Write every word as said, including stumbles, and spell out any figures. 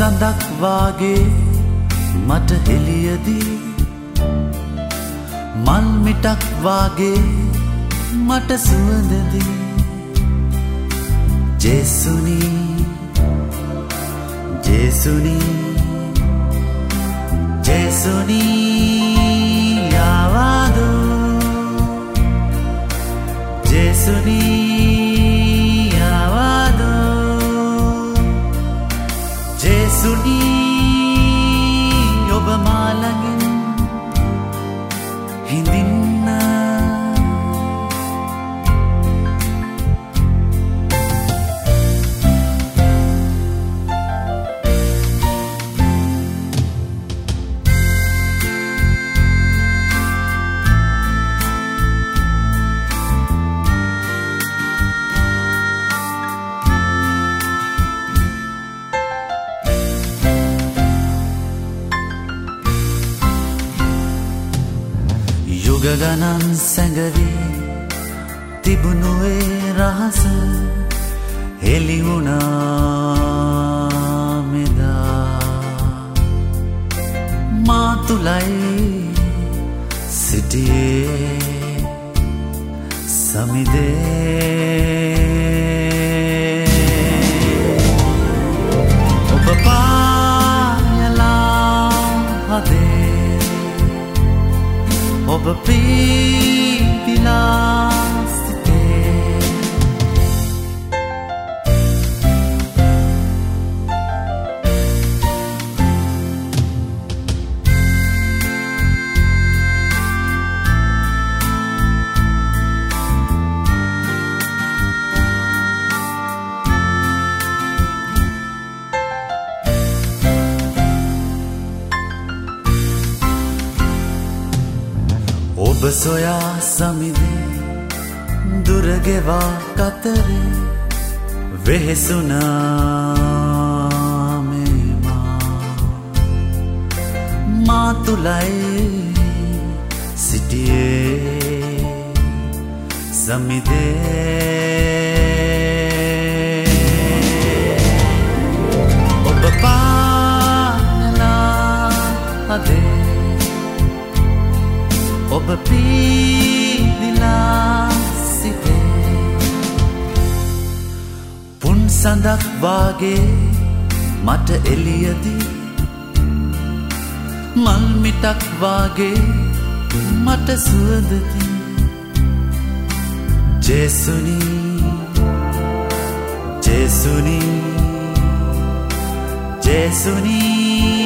සඳක් වාගේ මට හෙළියදී මල් මිටක් වාගේ මට සුවඳදී ජේසුනි ජේසුනි ජේසුනි යාවාදෝ ජේසුනි ජේසුනි ඔබ මාළඟින් හිඳින්න යුග ගණන් සැඟවී තිබුණුවේ රහස හෙළි වුණා මෙදා මා තුලයි සිටියේ සමිදේ ඔබ පායලා හදේ ඔබ ප්‍රීතිලා සිටේ ඔබ සොයා සමිදේ දුරගෙවා කතරේ වෙහෙසුනා මේමා මා තුලයි සිටියේ සමිදේ ඔබ පායලා හදේ ඔබ පීදිලා සිටේ පුන් සඳක් වාගේ මට එළියදී මල් මිටක් වාගේ මට සුවඳදී ජේසුනි ජේසුනි ජේසුනි